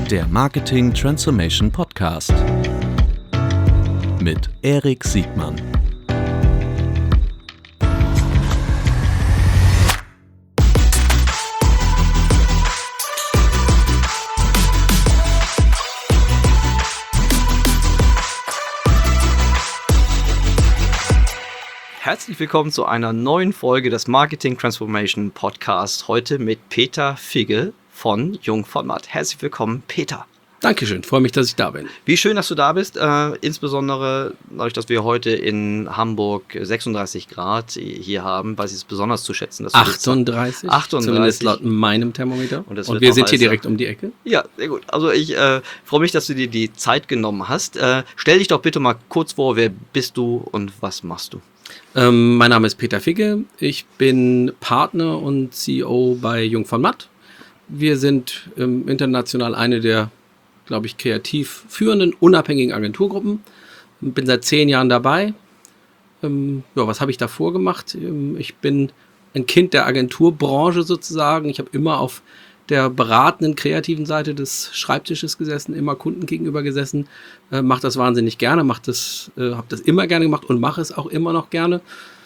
Der Marketing Transformation Podcast mit Erik Siegmann. Herzlich willkommen zu einer neuen Folge des Marketing Transformation Podcast. Heute mit Peter Figge von Jung von Matt. Herzlich willkommen, Peter. Dankeschön, freue mich, dass ich da bin. Wie schön, dass du da bist. Insbesondere dadurch, dass wir heute in Hamburg 36 Grad hier haben, weiß ich es besonders zu schätzen. Dass 38? 38. Zumindest laut meinem Thermometer. Und wir sind hier direkt um die Ecke. Ja, sehr gut. Also ich freue mich, dass du dir die Zeit genommen hast. Stell dich doch bitte mal kurz vor, wer bist du und was machst du? Mein Name ist Peter Figge. Ich bin Partner und CEO bei Jung von Matt. Wir sind international eine der, glaube ich, kreativ führenden, unabhängigen Agenturgruppen. Bin seit 10 Jahren dabei. Was habe ich davor gemacht? Ich bin ein Kind der Agenturbranche sozusagen. Ich habe immer auf der beratenden, kreativen Seite des Schreibtisches gesessen, immer Kunden gegenüber gesessen, mache das wahnsinnig gerne, habe das immer gerne gemacht und mache es auch immer noch gerne.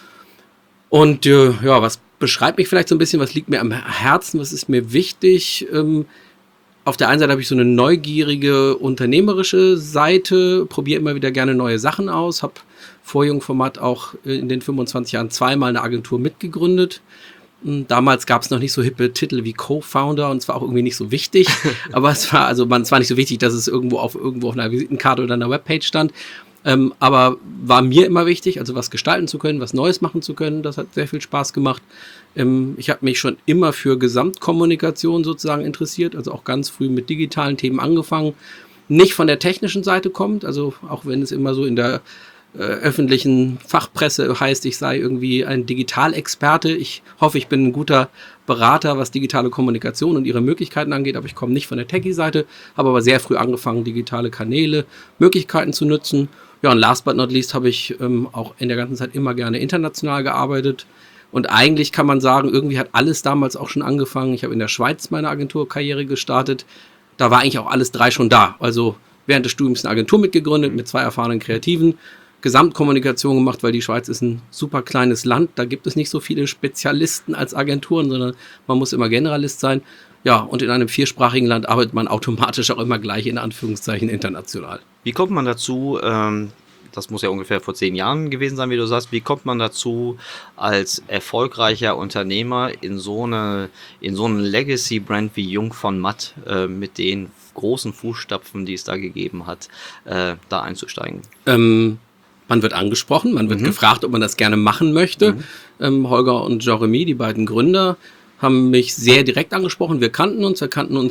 Und was beschreibt mich vielleicht so ein bisschen, was liegt mir am Herzen, was ist mir wichtig? Auf der einen Seite habe ich so eine neugierige, unternehmerische Seite, probiere immer wieder gerne neue Sachen aus, habe vor Jung von Matt auch in den 25 Jahren zweimal eine Agentur mitgegründet. Damals gab es noch nicht so hippe Titel wie Co-Founder und es war auch irgendwie nicht so wichtig, aber es war nicht so wichtig, dass es irgendwo auf einer Visitenkarte oder einer Webpage stand, aber war mir immer wichtig, also was gestalten zu können, was Neues machen zu können, das hat sehr viel Spaß gemacht. Ich habe mich schon immer für Gesamtkommunikation sozusagen interessiert, also auch ganz früh mit digitalen Themen angefangen, nicht von der technischen Seite kommt, also auch wenn es immer so in der öffentlichen Fachpresse heißt, ich sei irgendwie ein Digitalexperte. Ich hoffe, ich bin ein guter Berater, was digitale Kommunikation und ihre Möglichkeiten angeht, aber ich komme nicht von der Techie-Seite, habe aber sehr früh angefangen, digitale Kanäle, Möglichkeiten zu nutzen. Ja, und last but not least habe ich auch in der ganzen Zeit immer gerne international gearbeitet. Und eigentlich kann man sagen, irgendwie hat alles damals auch schon angefangen. Ich habe in der Schweiz meine Agenturkarriere gestartet. Da war eigentlich auch alles 3 schon da. Also während des Studiums eine Agentur mitgegründet mit 2 erfahrenen Kreativen. Gesamtkommunikation gemacht, weil die Schweiz ist ein super kleines Land. Da gibt es nicht so viele Spezialisten als Agenturen, sondern man muss immer Generalist sein. Ja, und in einem 4-sprachigen Land arbeitet man automatisch auch immer gleich in Anführungszeichen international. Wie kommt man dazu, das muss ja ungefähr vor 10 Jahren gewesen sein, wie du sagst, wie kommt man dazu, als erfolgreicher Unternehmer in so eine Legacy-Brand wie Jung von Matt mit den großen Fußstapfen, die es da gegeben hat, da einzusteigen? Man wird angesprochen, man wird gefragt, ob man das gerne machen möchte. Holger und Jeremy, die beiden Gründer, haben mich sehr direkt angesprochen. Wir kannten uns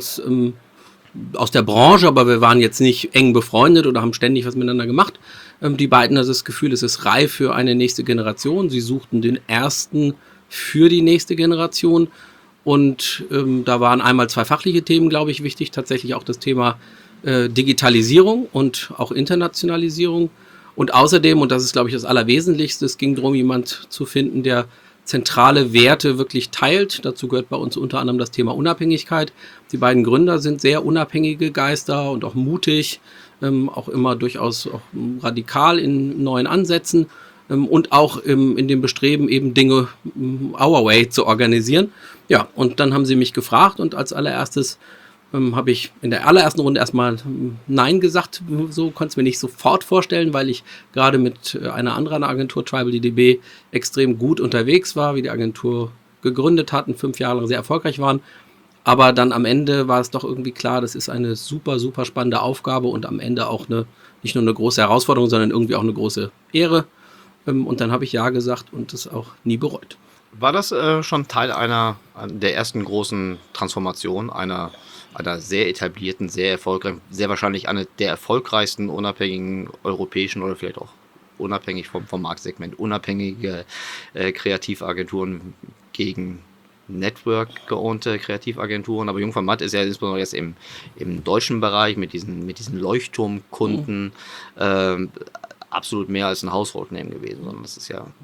aus der Branche, aber wir waren jetzt nicht eng befreundet oder haben ständig was miteinander gemacht. Die beiden hatten das Gefühl, es ist reif für eine nächste Generation. Sie suchten den ersten für die nächste Generation. Und da waren einmal 2 fachliche Themen, glaube ich, wichtig. Tatsächlich auch das Thema Digitalisierung und auch Internationalisierung. Und außerdem, und das ist, glaube ich, das Allerwesentlichste, es ging darum, jemand zu finden, der zentrale Werte wirklich teilt. Dazu gehört bei uns unter anderem das Thema Unabhängigkeit. Die beiden Gründer sind sehr unabhängige Geister und auch mutig, auch immer durchaus auch radikal in neuen Ansätzen und auch in dem Bestreben, eben Dinge our way zu organisieren. Ja, und dann haben sie mich gefragt und als allererstes habe ich in der allerersten Runde erstmal Nein gesagt. So konnte es mir nicht sofort vorstellen, weil ich gerade mit einer anderen Agentur, TribalDB, extrem gut unterwegs war, wie die Agentur gegründet hatten, 5 Jahre lang sehr erfolgreich waren. Aber dann am Ende war es doch irgendwie klar, das ist eine super, super spannende Aufgabe und am Ende auch nicht nur eine große Herausforderung, sondern irgendwie auch eine große Ehre. Und dann habe ich Ja gesagt und das auch nie bereut. War das schon Teil der ersten großen Transformation, einer sehr etablierten, sehr erfolgreichen, sehr wahrscheinlich eine der erfolgreichsten unabhängigen europäischen oder vielleicht auch unabhängig vom Marktsegment, unabhängige Kreativagenturen gegen Network-geownte Kreativagenturen, aber Jung von Matt ist ja insbesondere jetzt im deutschen Bereich mit diesen Leuchtturmkunden absolut mehr als ein Household Name gewesen, sondern das ist ja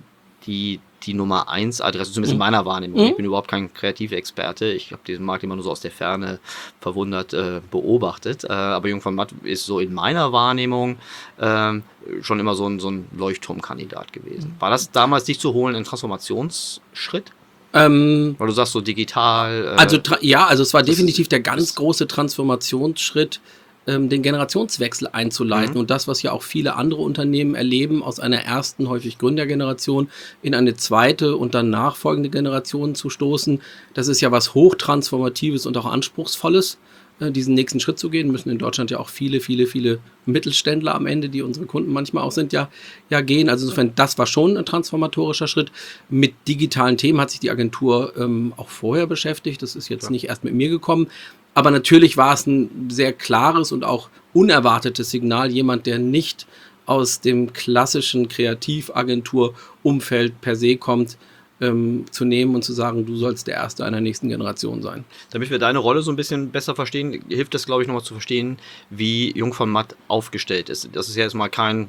die Nummer 1 Adresse, zumindest in meiner Wahrnehmung. Ich bin überhaupt kein Kreativexperte. Ich habe diesen Markt immer nur so aus der Ferne verwundert beobachtet. Aber Jung von Matt ist so in meiner Wahrnehmung schon immer so ein Leuchtturmkandidat gewesen. War das damals nicht zu holen, ein Transformationsschritt? Weil du sagst so digital. Also es war definitiv der ganz große Transformationsschritt, den Generationswechsel einzuleiten und das, was ja auch viele andere Unternehmen erleben, aus einer ersten, häufig Gründergeneration in eine zweite und dann nachfolgende Generation zu stoßen. Das ist ja was Hochtransformatives und auch Anspruchsvolles, diesen nächsten Schritt zu gehen. Müssen in Deutschland ja auch viele Mittelständler am Ende, die unsere Kunden manchmal auch sind, ja gehen. Also insofern, das war schon ein transformatorischer Schritt. Mit digitalen Themen hat sich die Agentur auch vorher beschäftigt. Das ist jetzt nicht erst mit mir gekommen. Aber natürlich war es ein sehr klares und auch unerwartetes Signal, jemand, der nicht aus dem klassischen Kreativagentur-Umfeld per se kommt, zu nehmen und zu sagen, du sollst der Erste einer nächsten Generation sein. Damit wir deine Rolle so ein bisschen besser verstehen, hilft es, glaube ich, nochmal zu verstehen, wie Jung von Matt aufgestellt ist. Das ist ja jetzt mal kein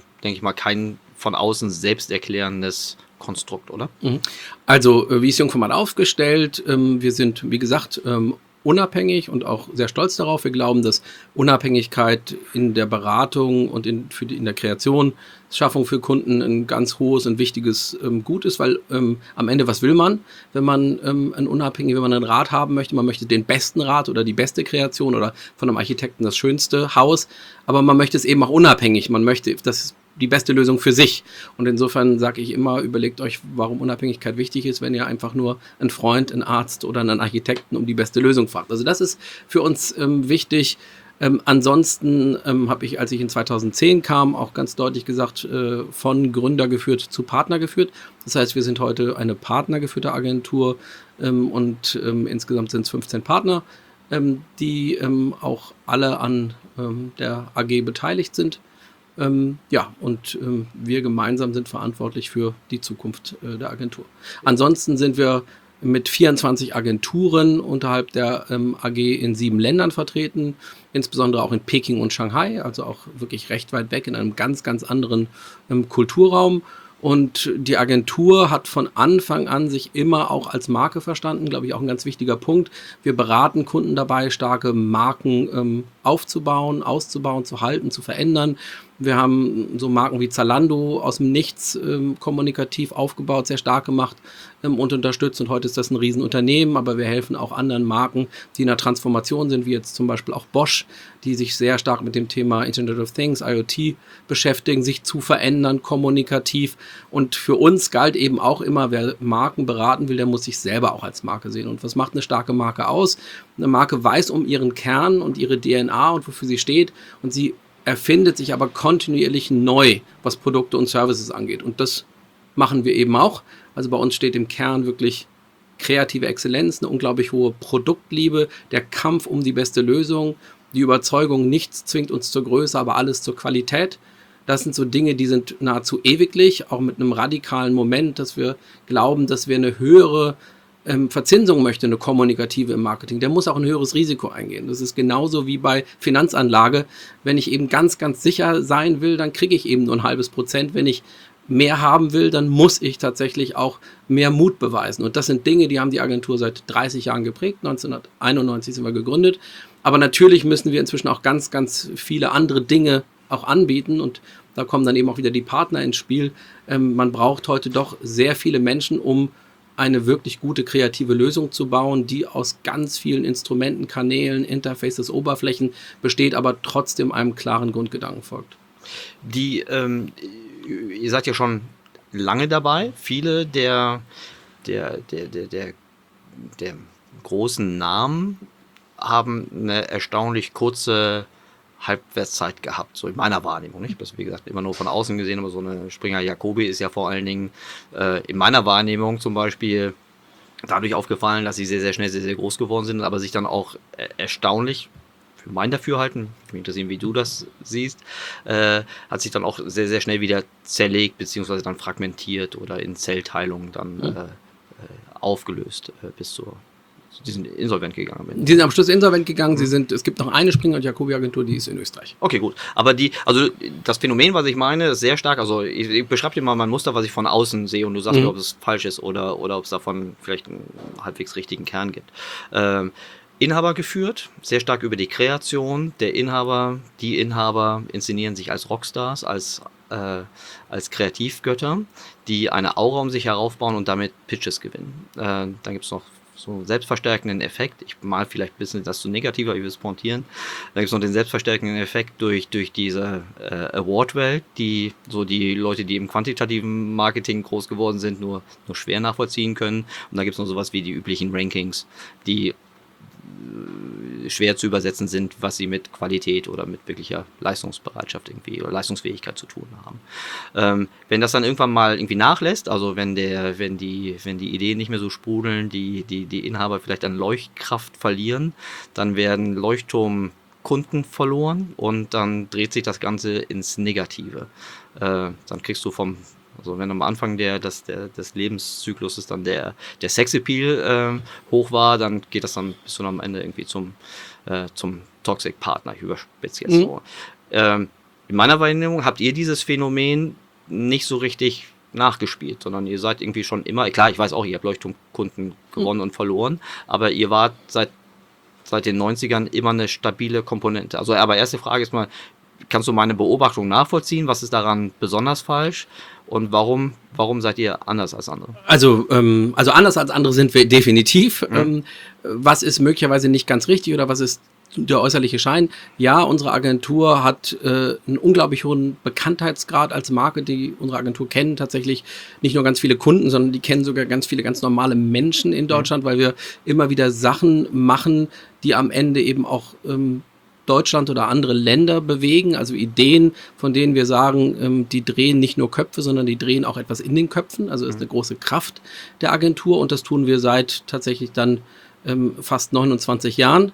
von außen selbsterklärendes Konstrukt, oder? Also, wie ist Jung von Matt aufgestellt? Wir sind, wie gesagt, unabhängig und auch sehr stolz darauf. Wir glauben, dass Unabhängigkeit in der Beratung und in der Kreationsschaffung für Kunden ein ganz hohes und wichtiges Gut ist, weil am Ende, was will man, wenn man wenn man einen Rat haben möchte? Man möchte den besten Rat oder die beste Kreation oder von einem Architekten das schönste Haus, aber man möchte es eben auch unabhängig. Man möchte das die beste Lösung für sich. Und insofern sage ich immer, überlegt euch, warum Unabhängigkeit wichtig ist, wenn ihr einfach nur einen Freund, einen Arzt oder einen Architekten um die beste Lösung fragt. Also das ist für uns wichtig. Ansonsten habe ich, als ich in 2010 kam, auch ganz deutlich gesagt, von Gründer geführt zu Partner geführt. Das heißt, wir sind heute eine partnergeführte Agentur und insgesamt sind es 15 Partner, die auch alle an der AG beteiligt sind. Wir gemeinsam sind verantwortlich für die Zukunft der Agentur. Ansonsten sind wir mit 24 Agenturen unterhalb der AG in 7 Ländern vertreten, insbesondere auch in Peking und Shanghai, also auch wirklich recht weit weg in einem ganz, ganz anderen Kulturraum. Und die Agentur hat von Anfang an sich immer auch als Marke verstanden, glaube ich, auch ein ganz wichtiger Punkt. Wir beraten Kunden dabei, starke Marken aufzubauen, auszubauen, zu halten, zu verändern. Wir haben so Marken wie Zalando aus dem Nichts kommunikativ aufgebaut, sehr stark gemacht und unterstützt. Und heute ist das ein Riesenunternehmen, aber wir helfen auch anderen Marken, die in der Transformation sind, wie jetzt zum Beispiel auch Bosch, die sich sehr stark mit dem Thema Internet of Things, IoT beschäftigen, sich zu verändern, kommunikativ. Und für uns galt eben auch immer, wer Marken beraten will, der muss sich selber auch als Marke sehen. Und was macht eine starke Marke aus? Eine Marke weiß um ihren Kern und ihre DNA und wofür sie steht, und sie erfindet sich aber kontinuierlich neu, was Produkte und Services angeht. Und das machen wir eben auch. Also bei uns steht im Kern wirklich kreative Exzellenz, eine unglaublich hohe Produktliebe, der Kampf um die beste Lösung, die Überzeugung, nichts zwingt uns zur Größe, aber alles zur Qualität. Das sind so Dinge, die sind nahezu ewiglich, auch mit einem radikalen Moment, dass wir glauben, dass wir eine höhere Verzinsung möchte, eine kommunikative im Marketing, der muss auch ein höheres Risiko eingehen. Das ist genauso wie bei Finanzanlage. Wenn ich eben ganz, ganz sicher sein will, dann kriege ich eben nur 0,5%. Wenn ich mehr haben will, dann muss ich tatsächlich auch mehr Mut beweisen. Und das sind Dinge, die haben die Agentur seit 30 Jahren geprägt. 1991 sind wir gegründet. Aber natürlich müssen wir inzwischen auch ganz, ganz viele andere Dinge auch anbieten. Und da kommen dann eben auch wieder die Partner ins Spiel. Man braucht heute doch sehr viele Menschen, um eine wirklich gute kreative Lösung zu bauen, die aus ganz vielen Instrumenten, Kanälen, Interfaces, Oberflächen besteht, aber trotzdem einem klaren Grundgedanken folgt. Ihr seid ja schon lange dabei. Viele der großen Namen haben eine erstaunlich kurze Halbwertszeit gehabt, so in meiner Wahrnehmung, nicht? Das, wie gesagt, immer nur von außen gesehen, aber so eine Springer-Jacobi ist ja vor allen Dingen in meiner Wahrnehmung zum Beispiel dadurch aufgefallen, dass sie sehr, sehr schnell sehr, sehr groß geworden sind, aber sich dann auch erstaunlich, für mein Dafürhalten, mich interessieren, wie du das siehst, hat sich dann auch sehr, sehr schnell wieder zerlegt, beziehungsweise dann fragmentiert oder in Zellteilungen dann aufgelöst bis zur die sind insolvent gegangen. Die sind am Schluss insolvent gegangen. Es gibt noch eine Springer und Jacobi Agentur, die ist in Österreich. Okay, gut. Aber also das Phänomen, was ich meine, ist sehr stark. Also ich beschreibe dir mal mein Muster, was ich von außen sehe und du sagst mir, ob es falsch ist oder ob es davon vielleicht einen halbwegs richtigen Kern gibt. Inhaber geführt, sehr stark über die Kreation. Die Inhaber inszenieren sich als Rockstars, als Kreativgötter, die eine Aura um sich heraufbauen und damit Pitches gewinnen. Dann gibt es noch so einen selbstverstärkenden Effekt. Ich mal vielleicht ein bisschen das zu negativer, ich will es pointieren. Dann gibt es noch den selbstverstärkenden Effekt durch diese Award-Welt, die so die Leute, die im quantitativen Marketing groß geworden sind, nur schwer nachvollziehen können. Und dann gibt es noch sowas wie die üblichen Rankings, die schwer zu übersetzen sind, was sie mit Qualität oder mit wirklicher Leistungsbereitschaft irgendwie oder Leistungsfähigkeit zu tun haben. Wenn das dann irgendwann mal irgendwie nachlässt, also wenn die Ideen nicht mehr so sprudeln, die Inhaber vielleicht an Leuchtkraft verlieren, dann werden Leuchtturmkunden verloren und dann dreht sich das Ganze ins Negative. Dann kriegst du also wenn am Anfang des Lebenszykluses dann der Sexappeal hoch war, dann geht das dann bis zu am Ende irgendwie zum Toxic Partner, ich überspitze jetzt so. In meiner Wahrnehmung habt ihr dieses Phänomen nicht so richtig nachgespielt, sondern ihr seid irgendwie schon immer, klar, ich weiß auch, ihr habt Leuchtturmkunden gewonnen und verloren, aber ihr wart seit den 90ern immer eine stabile Komponente. Also, aber erste Frage ist mal, kannst du meine Beobachtung nachvollziehen? Was ist daran besonders falsch? Und warum seid ihr anders als andere? Also anders als andere sind wir definitiv. Was ist möglicherweise nicht ganz richtig oder was ist der äußerliche Schein? Ja, unsere Agentur hat einen unglaublich hohen Bekanntheitsgrad als Marke. Unsere Agentur kennen tatsächlich nicht nur ganz viele Kunden, sondern die kennen sogar ganz viele ganz normale Menschen in Deutschland, weil wir immer wieder Sachen machen, die am Ende eben auch Deutschland oder andere Länder bewegen, also Ideen, von denen wir sagen, die drehen nicht nur Köpfe, sondern die drehen auch etwas in den Köpfen, also ist eine große Kraft der Agentur und das tun wir seit tatsächlich dann fast 29 Jahren.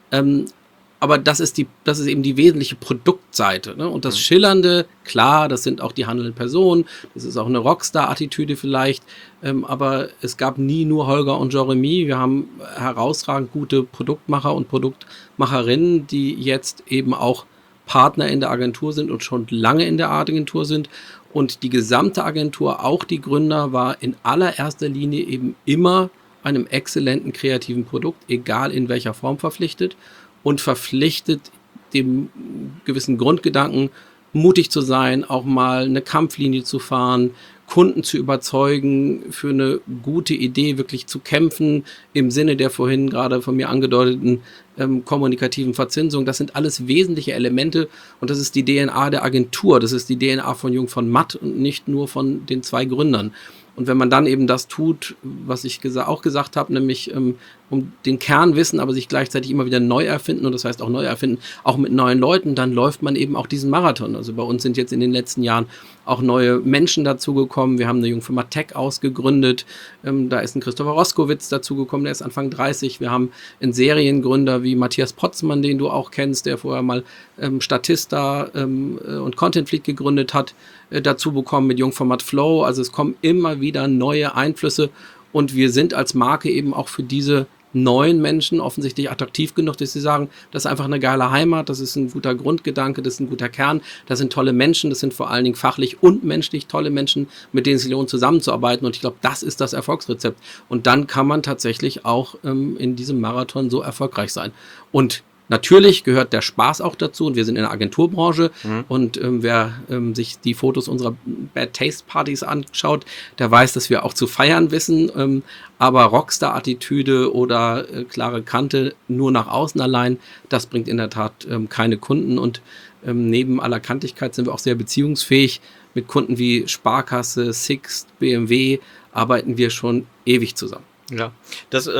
Aber das ist eben die wesentliche Produktseite, ne? Und das Schillernde, klar, das sind auch die handelnden Personen, das ist auch eine Rockstar-Attitüde vielleicht, aber es gab nie nur Holger und Jeremy. Wir haben herausragend gute Produktmacher und Produktmacherinnen, die jetzt eben auch Partner in der Agentur sind und schon lange in der Agentur sind. Und die gesamte Agentur, auch die Gründer, war in allererster Linie eben immer einem exzellenten kreativen Produkt, egal in welcher Form, verpflichtet. Und verpflichtet dem gewissen Grundgedanken, mutig zu sein, auch mal eine Kampflinie zu fahren, Kunden zu überzeugen, für eine gute Idee wirklich zu kämpfen, im Sinne der vorhin gerade von mir angedeuteten kommunikativen Verzinsung. Das sind alles wesentliche Elemente und das ist die DNA der Agentur, das ist die DNA von Jung von Matt und nicht nur von den zwei Gründern. Und wenn man dann eben das tut, was ich auch gesagt habe, nämlich um den Kern wissen, aber sich gleichzeitig immer wieder neu erfinden, und das heißt auch neu erfinden, auch mit neuen Leuten, dann läuft man eben auch diesen Marathon. Also bei uns sind jetzt in den letzten Jahren auch neue Menschen dazugekommen. Wir haben eine Jungfirma Tech ausgegründet. Da ist ein Christopher Roskowitz dazugekommen, der ist Anfang 30. Wir haben einen Seriengründer wie Matthias Potzmann, den du auch kennst, der vorher mal Statista und Content Fleet gegründet hat, dazu bekommen mit Jungformat Flow. Also es kommen immer wieder neue Einflüsse und wir sind als Marke eben auch für diese neuen Menschen offensichtlich attraktiv genug, dass sie sagen, das ist einfach eine geile Heimat, das ist ein guter Grundgedanke, das ist ein guter Kern, das sind tolle Menschen, das sind vor allen Dingen fachlich und menschlich tolle Menschen, mit denen es sich lohnt zusammenzuarbeiten und ich glaube, das ist das Erfolgsrezept und dann kann man tatsächlich auch in diesem Marathon so erfolgreich sein und natürlich gehört der Spaß auch dazu und wir sind in der Agenturbranche und wer sich die Fotos unserer Bad Taste Partys anschaut, der weiß, dass wir auch zu feiern wissen, aber Rockstar-Attitüde oder klare Kante nur nach außen allein, das bringt in der Tat keine Kunden und neben aller Kantigkeit sind wir auch sehr beziehungsfähig. Mit Kunden wie Sparkasse, Sixt, BMW arbeiten wir schon ewig zusammen. Ja, das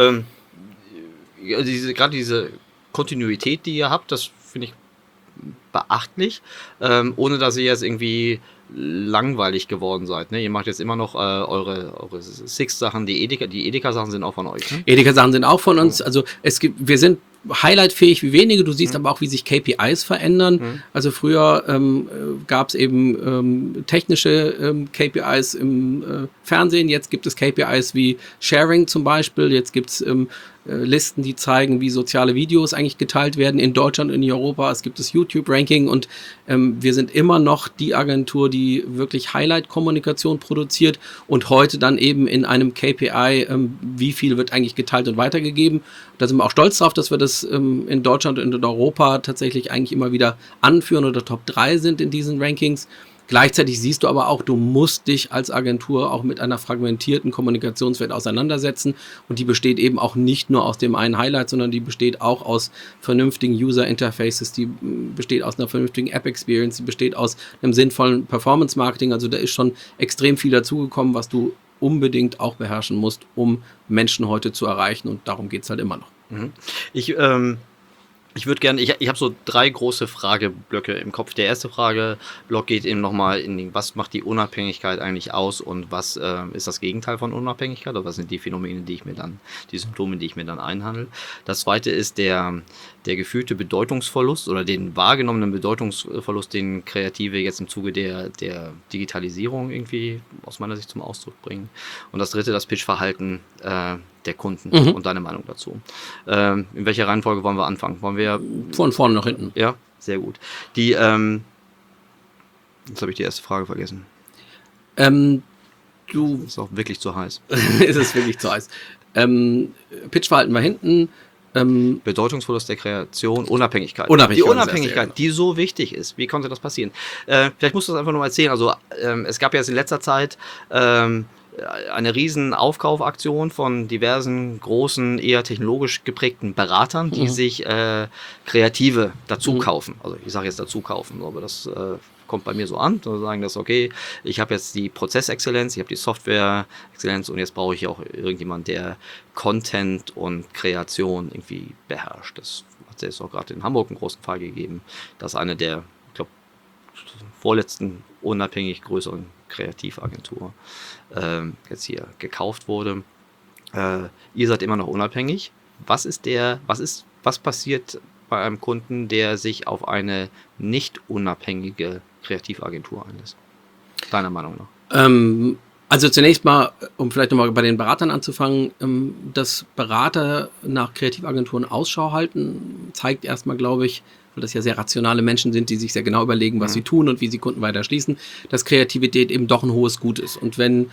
gerade diese Kontinuität, die ihr habt, das finde ich beachtlich, ohne dass ihr jetzt irgendwie langweilig geworden seid. Ne? Ihr macht jetzt immer noch eure Sixt-Sachen, die Edeka-Sachen sind auch von euch. Ne? Edeka-Sachen sind auch von uns. Also wir sind highlightfähig wie wenige. Du siehst aber auch, wie sich KPIs verändern. Also früher gab es eben technische KPIs im Fernsehen. Jetzt gibt es KPIs wie Sharing zum Beispiel. Jetzt gibt es Listen, die zeigen, wie soziale Videos eigentlich geteilt werden in Deutschland und in Europa. Es gibt das YouTube-Ranking und wir sind immer noch die Agentur, die wirklich Highlight-Kommunikation produziert und heute dann eben in einem KPI, wie viel wird eigentlich geteilt und weitergegeben. Da sind wir auch stolz drauf, dass wir das in Deutschland und in Europa tatsächlich eigentlich immer wieder anführen oder Top 3 sind in diesen Rankings. Gleichzeitig siehst du aber auch, du musst dich als Agentur auch mit einer fragmentierten Kommunikationswelt auseinandersetzen und die besteht eben auch nicht nur aus dem einen Highlight, sondern die besteht auch aus vernünftigen User Interfaces, die besteht aus einer vernünftigen App Experience, die besteht aus einem sinnvollen Performance Marketing, also da ist schon extrem viel dazugekommen, was du unbedingt auch beherrschen musst, um Menschen heute zu erreichen und darum geht es halt immer noch. Mhm. Ich würde gerne, ich habe so 3 große Frageblöcke im Kopf. Der erste Frageblock geht eben nochmal was macht die Unabhängigkeit eigentlich aus und was ist das Gegenteil von Unabhängigkeit oder was sind die Phänomene, die Symptome, die ich mir dann einhandle. Das zweite ist der gefühlte Bedeutungsverlust oder den wahrgenommenen Bedeutungsverlust, den Kreative jetzt im Zuge der Digitalisierung irgendwie aus meiner Sicht zum Ausdruck bringen. Und das dritte, das Pitchverhalten der Kunden und deine Meinung dazu. In welcher Reihenfolge wollen wir anfangen? Wollen wir von vorne nach hinten? Ja, sehr gut. Jetzt habe ich die erste Frage vergessen. Ist auch wirklich zu heiß. Ist es wirklich zu heiß. Pitchverhalten war hinten. Bedeutungsverlust der Kreation, Unabhängigkeit. Die Unabhängigkeit, die so wichtig ist. Wie konnte das passieren? Vielleicht musst du das einfach nur mal erzählen. Also es gab ja jetzt in letzter Zeit eine riesen Aufkaufaktion von diversen großen, eher technologisch geprägten Beratern, die sich Kreative dazu kaufen. Also ich sage jetzt dazu kaufen, aber das kommt bei mir so an. Da sagen das, okay, ich habe jetzt die Prozessexzellenz, ich habe die Software-Exzellenz und jetzt brauche ich auch irgendjemand, der Content und Kreation irgendwie beherrscht. Das hat es auch gerade in Hamburg einen großen Fall gegeben, dass eine der, ich glaube, vorletzten unabhängig größeren Kreativagentur jetzt hier gekauft wurde. Ihr seid immer noch unabhängig. Was passiert bei einem Kunden, der sich auf eine nicht unabhängige Kreativagentur einlässt? Deiner Meinung nach? Also zunächst mal, um vielleicht nochmal bei den Beratern anzufangen, dass Berater nach Kreativagenturen Ausschau halten, zeigt erstmal, glaube ich, weil das ja sehr rationale Menschen sind, die sich sehr genau überlegen, was sie tun und wie sie Kunden weiter schließen, dass Kreativität eben doch ein hohes Gut ist. Und wenn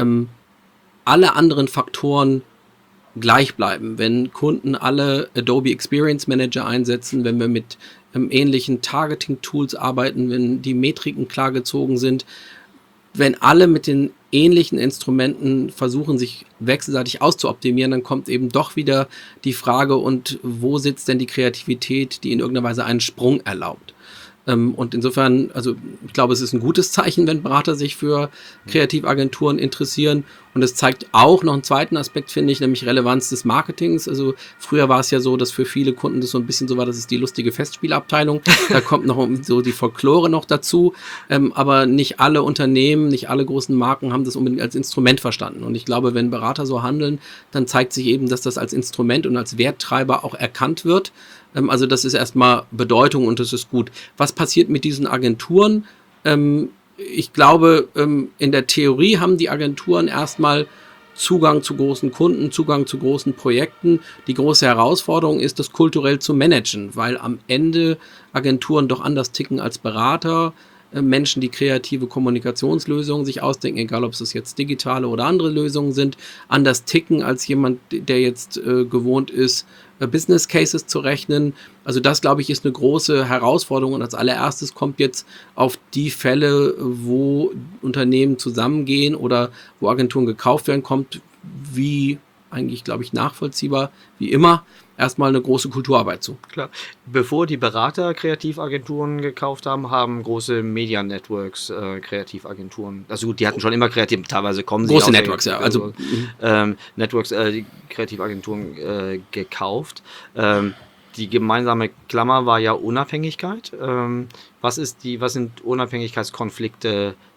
alle anderen Faktoren gleich bleiben, wenn Kunden alle Adobe Experience Manager einsetzen, wenn wir mit ähnlichen Targeting-Tools arbeiten, wenn die Metriken klar gezogen sind, wenn alle mit den ähnlichen Instrumenten versuchen, sich wechselseitig auszuoptimieren, dann kommt eben doch wieder die Frage, und wo sitzt denn die Kreativität, die in irgendeiner Weise einen Sprung erlaubt? Und insofern, also ich glaube, es ist ein gutes Zeichen, wenn Berater sich für Kreativagenturen interessieren. Und es zeigt auch noch einen zweiten Aspekt, finde ich, nämlich Relevanz des Marketings. Also früher war es ja so, dass für viele Kunden das so ein bisschen so war, das ist die lustige Festspielabteilung. Da kommt noch so die Folklore noch dazu. Aber nicht alle Unternehmen, nicht alle großen Marken haben das unbedingt als Instrument verstanden. Und ich glaube, wenn Berater so handeln, dann zeigt sich eben, dass das als Instrument und als Werttreiber auch erkannt wird. Also das ist erstmal Bedeutung und das ist gut. Was passiert mit diesen Agenturen? Ich glaube, in der Theorie haben die Agenturen erstmal Zugang zu großen Kunden, Zugang zu großen Projekten. Die große Herausforderung ist, das kulturell zu managen, weil am Ende Agenturen doch anders ticken als Berater. Menschen, die kreative Kommunikationslösungen sich ausdenken, egal ob es jetzt digitale oder andere Lösungen sind, anders ticken als jemand, der jetzt gewohnt ist, Business Cases zu rechnen. Also das, glaube ich, ist eine große Herausforderung und als allererstes kommt jetzt auf die Fälle, wo Unternehmen zusammengehen oder wo Agenturen gekauft werden, kommt wie eigentlich, glaube ich, nachvollziehbar, wie immer, erstmal eine große Kulturarbeit zu. Klar. Bevor die Berater Kreativagenturen gekauft haben, haben große Media Networks Kreativagenturen. Also gut, die hatten schon immer kreativ, teilweise kommen sie große aus Networks, ja. Also Networks, die Kreativagenturen gekauft. Die gemeinsame Klammer war ja Unabhängigkeit. Was sind Unabhängigkeitskonflikte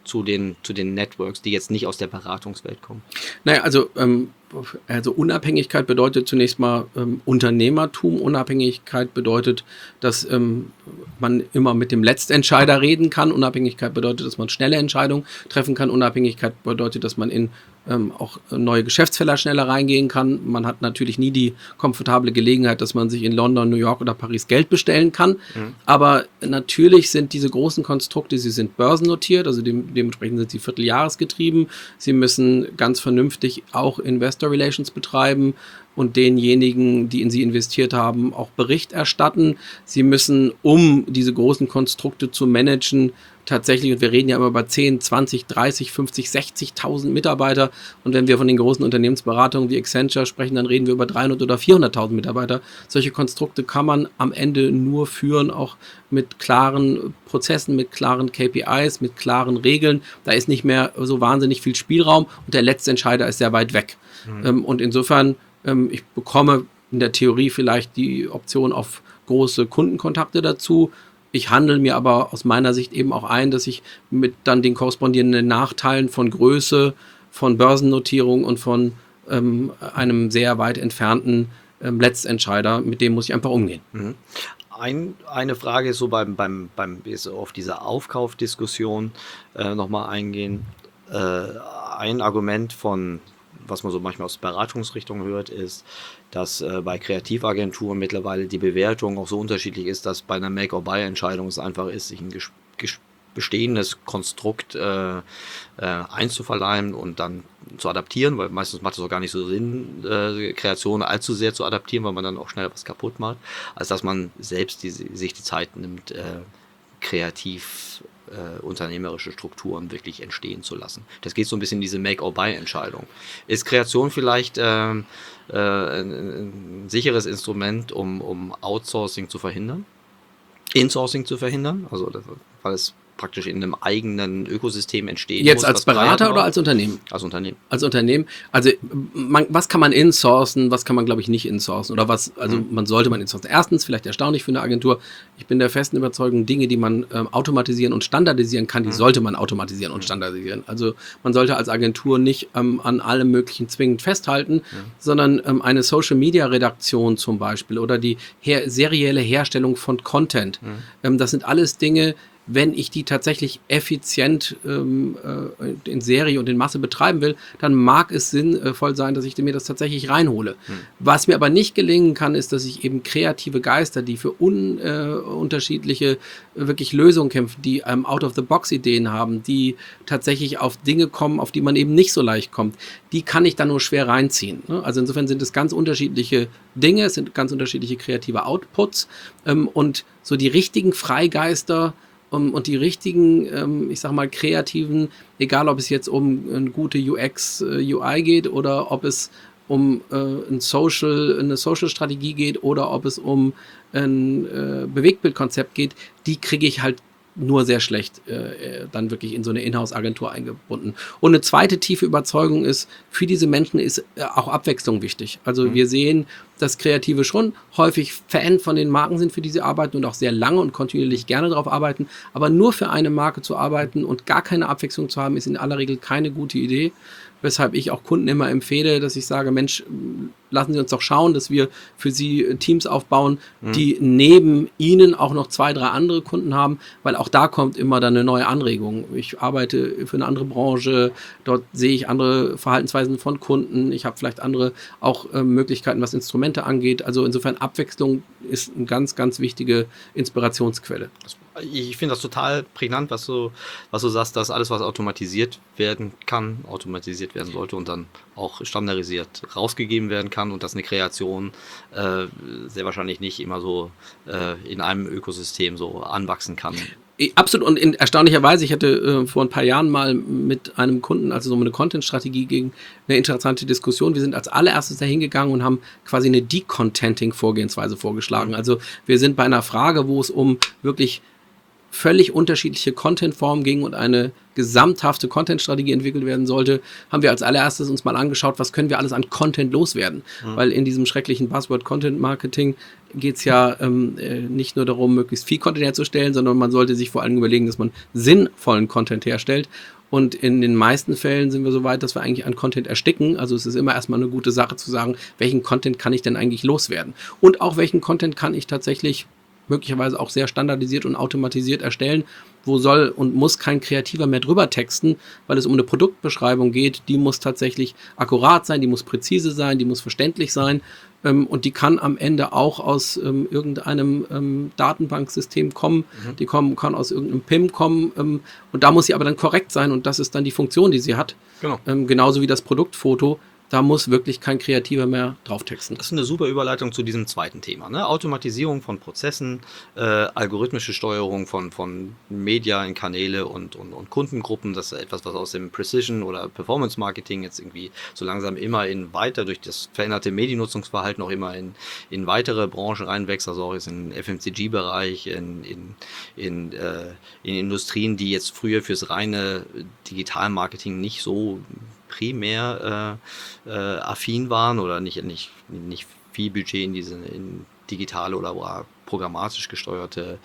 zu den Networks, die jetzt nicht aus der Beratungswelt kommen? Naja, also Unabhängigkeit bedeutet zunächst mal Unternehmertum. Unabhängigkeit bedeutet, dass man immer mit dem Letztentscheider reden kann. Unabhängigkeit bedeutet, dass man schnelle Entscheidungen treffen kann. Unabhängigkeit bedeutet, dass man in auch neue Geschäftsfelder schneller reingehen kann. Man hat natürlich nie die komfortable Gelegenheit, dass man sich in London, New York oder Paris Geld bestellen kann. Aber natürlich sind diese großen Konstrukte, sie sind börsennotiert, also dementsprechend sind sie vierteljahresgetrieben. Sie müssen ganz vernünftig auch Investor Relations betreiben und denjenigen, die in sie investiert haben, auch Bericht erstatten. Sie müssen, um diese großen Konstrukte zu managen, tatsächlich, und wir reden ja immer über 10, 20, 30, 50, 60.000 Mitarbeiter. Und wenn wir von den großen Unternehmensberatungen wie Accenture sprechen, dann reden wir über 300 oder 400.000 Mitarbeiter. Solche Konstrukte kann man am Ende nur führen, auch mit klaren Prozessen, mit klaren KPIs, mit klaren Regeln. Da ist nicht mehr so wahnsinnig viel Spielraum und der letzte Entscheider ist sehr weit weg. Und insofern, ich bekomme in der Theorie vielleicht die Option auf große Kundenkontakte dazu. Ich handle mir aber aus meiner Sicht eben auch ein, dass ich mit dann den korrespondierenden Nachteilen von Größe, von Börsennotierung und von einem sehr weit entfernten Letztentscheider, mit dem muss ich einfach umgehen. Eine Frage ist so auf diese Aufkaufdiskussion nochmal eingehen. Ein Argument was man so manchmal aus Beratungsrichtungen hört, ist, dass bei Kreativagenturen mittlerweile die Bewertung auch so unterschiedlich ist, dass bei einer Make-or-Buy-Entscheidung es einfach ist, sich ein bestehendes Konstrukt einzuverleiben und dann zu adaptieren, weil meistens macht es auch gar nicht so Sinn, Kreationen allzu sehr zu adaptieren, weil man dann auch schnell was kaputt macht, als dass man selbst sich die Zeit nimmt, kreativ unternehmerische Strukturen wirklich entstehen zu lassen. Das geht so ein bisschen in diese Make-or-Buy-Entscheidung. Ist Kreation vielleicht ein sicheres Instrument, um Outsourcing zu verhindern? Insourcing zu verhindern? Also, weil es praktisch in einem eigenen Ökosystem entsteht. Jetzt als Berater oder als Unternehmen? Als Unternehmen. Als Unternehmen. Also was kann man insourcen, was kann man, glaube ich, nicht insourcen? Oder was, also man sollte man insourcen. Erstens, vielleicht erstaunlich für eine Agentur, ich bin der festen Überzeugung, Dinge, die man automatisieren und standardisieren kann, die sollte man automatisieren und standardisieren. Also man sollte als Agentur nicht an allem Möglichen zwingend festhalten, sondern eine Social-Media-Redaktion zum Beispiel oder die serielle Herstellung von Content. Das sind alles Dinge, wenn ich die tatsächlich effizient in Serie und in Masse betreiben will, dann mag es sinnvoll sein, dass ich mir das tatsächlich reinhole. Was mir aber nicht gelingen kann, ist, dass ich eben kreative Geister, die für unterschiedliche wirklich Lösungen kämpfen, die Out-of-the-Box-Ideen haben, die tatsächlich auf Dinge kommen, auf die man eben nicht so leicht kommt, die kann ich dann nur schwer reinziehen. Also insofern sind es ganz unterschiedliche Dinge, es sind ganz unterschiedliche kreative Outputs und so die richtigen Freigeister und die richtigen, ich sag mal, kreativen, egal ob es jetzt um eine gute UX, UI geht oder ob es um eine Social-Strategie geht oder ob es um ein Bewegtbildkonzept geht, die kriege ich halt nur sehr schlecht dann wirklich in so eine Inhouse-Agentur eingebunden. Und eine zweite tiefe Überzeugung ist, für diese Menschen ist auch Abwechslung wichtig. Also wir sehen, dass Kreative schon häufig Fan von den Marken sind, für die sie arbeiten und auch sehr lange und kontinuierlich gerne darauf arbeiten. Aber nur für eine Marke zu arbeiten und gar keine Abwechslung zu haben, ist in aller Regel keine gute Idee. Weshalb ich auch Kunden immer empfehle, dass ich sage, Mensch, lassen Sie uns doch schauen, dass wir für Sie Teams aufbauen, die neben Ihnen auch noch 2, 3 andere Kunden haben, weil auch da kommt immer dann eine neue Anregung. Ich arbeite für eine andere Branche, dort sehe ich andere Verhaltensweisen von Kunden, ich habe vielleicht andere auch Möglichkeiten, was Instrumente angeht. Also insofern Abwechslung ist eine ganz, ganz wichtige Inspirationsquelle. Ich finde das total prägnant, was du sagst, dass alles, was automatisiert werden kann, automatisiert werden sollte und dann auch standardisiert rausgegeben werden kann und dass eine Kreation sehr wahrscheinlich nicht immer so in einem Ökosystem so anwachsen kann. Absolut, und erstaunlicherweise, ich hatte vor ein paar Jahren mal mit einem Kunden, also so eine Content-Strategie gegen eine interessante Diskussion. Wir sind als allererstes da hingegangen und haben quasi eine Decontenting-Vorgehensweise vorgeschlagen. Also wir sind bei einer Frage, wo es um wirklich völlig unterschiedliche Content-Formen ging und eine gesamthafte Content-Strategie entwickelt werden sollte, haben wir als allererstes uns mal angeschaut, was können wir alles an Content loswerden. Weil in diesem schrecklichen Buzzword Content-Marketing geht es ja nicht nur darum, möglichst viel Content herzustellen, sondern man sollte sich vor allem überlegen, dass man sinnvollen Content herstellt. Und in den meisten Fällen sind wir so weit, dass wir eigentlich an Content ersticken. Also es ist immer erstmal eine gute Sache zu sagen, welchen Content kann ich denn eigentlich loswerden? Und auch welchen Content kann ich tatsächlich möglicherweise auch sehr standardisiert und automatisiert erstellen, wo soll und muss kein Kreativer mehr drüber texten, weil es um eine Produktbeschreibung geht, die muss tatsächlich akkurat sein, die muss präzise sein, die muss verständlich sein und die kann am Ende auch aus irgendeinem Datenbanksystem kommen, die kann aus irgendeinem PIM kommen und da muss sie aber dann korrekt sein und das ist dann die Funktion, die sie hat. Genau. Genauso wie das Produktfoto. Da muss wirklich kein Kreativer mehr drauf texten. Das ist eine super Überleitung zu diesem zweiten Thema. Ne? Automatisierung von Prozessen, algorithmische Steuerung von Media in Kanäle und Kundengruppen. Das ist etwas, was aus dem Precision- oder Performance-Marketing jetzt irgendwie so langsam immer durch das veränderte Mediennutzungsverhalten auch immer in weitere Branchen reinwächst. Also auch jetzt in den FMCG-Bereich, in Industrien, die jetzt früher fürs reine Digital-Marketing nicht so primär affin waren oder nicht viel Budget in digitale oder programmatisch gesteuerte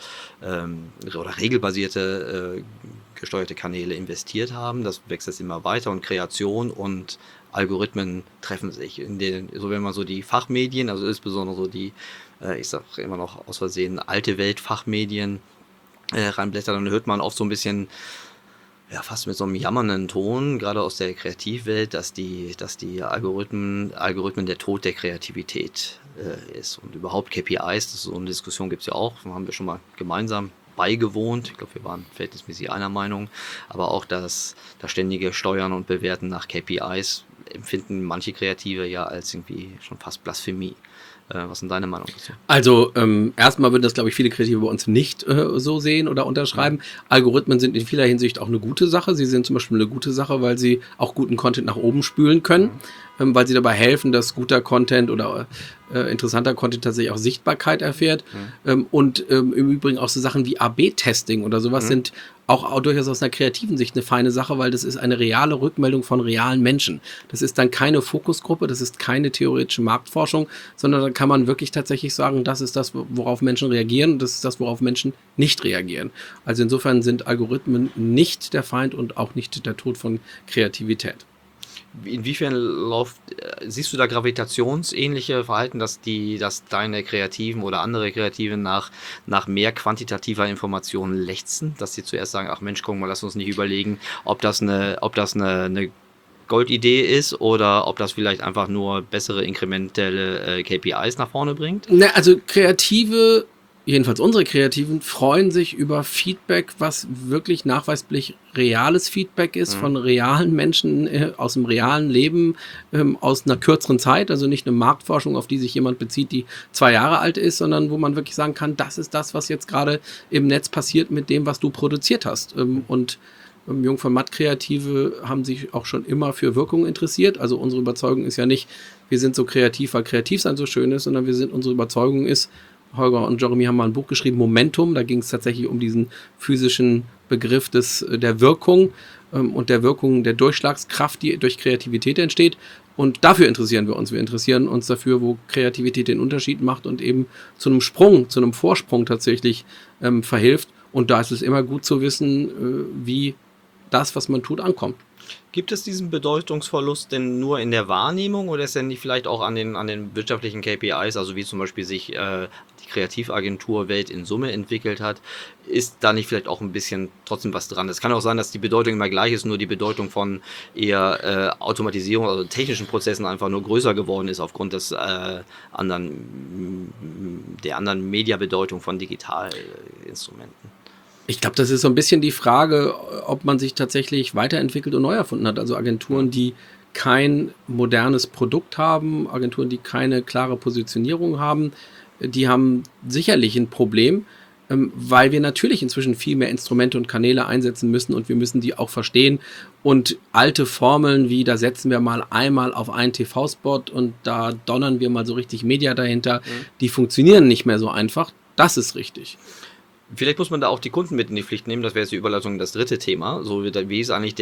oder regelbasierte gesteuerte Kanäle investiert haben. Das wächst jetzt immer weiter und Kreation und Algorithmen treffen sich. Wenn man so die Fachmedien, also insbesondere so die, ich sage immer noch aus Versehen, alte Welt-Fachmedien reinblättert, dann hört man oft so ein bisschen ja, fast mit so einem jammernden Ton, gerade aus der Kreativwelt, dass die Algorithmen der Tod der Kreativität ist. Und überhaupt KPIs, so eine Diskussion gibt es ja auch, haben wir schon mal gemeinsam beigewohnt. Ich glaube, wir waren verhältnismäßig einer Meinung. Aber auch das ständige Steuern und Bewerten nach KPIs empfinden manche Kreative ja als irgendwie schon fast Blasphemie. Was ist denn deine Meinung dazu? Also erstmal würden das, glaube ich, viele Kreative bei uns nicht so sehen oder unterschreiben. Ja. Algorithmen sind in vieler Hinsicht auch eine gute Sache. Sie sind zum Beispiel eine gute Sache, weil sie auch guten Content nach oben spülen können, weil sie dabei helfen, dass guter Content oder interessanter Content tatsächlich auch Sichtbarkeit erfährt. Und im Übrigen auch so Sachen wie AB-Testing oder sowas sind auch durchaus aus einer kreativen Sicht eine feine Sache, weil das ist eine reale Rückmeldung von realen Menschen. Das ist dann keine Fokusgruppe, das ist keine theoretische Marktforschung, sondern da kann man wirklich tatsächlich sagen, das ist das, worauf Menschen reagieren und das ist das, worauf Menschen nicht reagieren. Also insofern sind Algorithmen nicht der Feind und auch nicht der Tod von Kreativität. Inwiefern siehst du da gravitationsähnliche Verhalten, dass deine Kreativen oder andere Kreativen nach mehr quantitativer Informationen lechzen, dass sie zuerst sagen, ach Mensch, guck mal, lass uns nicht überlegen, ob das eine Goldidee ist oder ob das vielleicht einfach nur bessere inkrementelle KPIs nach vorne bringt? Also Kreative, jedenfalls unsere Kreativen, freuen sich über Feedback, was wirklich nachweislich reales Feedback ist von realen Menschen aus dem realen Leben, aus einer kürzeren Zeit, also nicht eine Marktforschung, auf die sich jemand bezieht, die 2 Jahre alt ist, sondern wo man wirklich sagen kann, das ist das, was jetzt gerade im Netz passiert mit dem, was du produziert hast. Und Jung von Matt Kreative haben sich auch schon immer für Wirkung interessiert. Also unsere Überzeugung ist ja nicht, wir sind so kreativ, weil kreativ sein so schön ist, sondern unsere Überzeugung ist, Holger und Jeremy haben mal ein Buch geschrieben, Momentum, da ging es tatsächlich um diesen physischen Begriff der Wirkung und der Wirkung der Durchschlagskraft, die durch Kreativität entsteht. Und dafür interessieren wir uns. Wir interessieren uns dafür, wo Kreativität den Unterschied macht und eben zu einem Vorsprung tatsächlich verhilft. Und da ist es immer gut zu wissen, wie das, was man tut, ankommt. Gibt es diesen Bedeutungsverlust denn nur in der Wahrnehmung oder ist er nicht vielleicht auch an den wirtschaftlichen KPIs, also wie zum Beispiel sich die Kreativagenturwelt in Summe entwickelt hat, ist da nicht vielleicht auch ein bisschen trotzdem was dran? Es kann auch sein, dass die Bedeutung immer gleich ist, nur die Bedeutung von eher Automatisierung, also technischen Prozessen einfach nur größer geworden ist aufgrund der anderen Mediabedeutung von Digitalinstrumenten. Ich glaube, das ist so ein bisschen die Frage, ob man sich tatsächlich weiterentwickelt und neu erfunden hat. Also Agenturen, die kein modernes Produkt haben, Agenturen, die keine klare Positionierung haben, die haben sicherlich ein Problem, weil wir natürlich inzwischen viel mehr Instrumente und Kanäle einsetzen müssen und wir müssen die auch verstehen. Und alte Formeln wie, da setzen wir mal einmal auf einen TV-Spot und da donnern wir mal so richtig Media dahinter, die funktionieren nicht mehr so einfach. Das ist richtig. Vielleicht muss man da auch die Kunden mit in die Pflicht nehmen, das wäre jetzt die Überleitung in das dritte Thema. So, wie ist eigentlich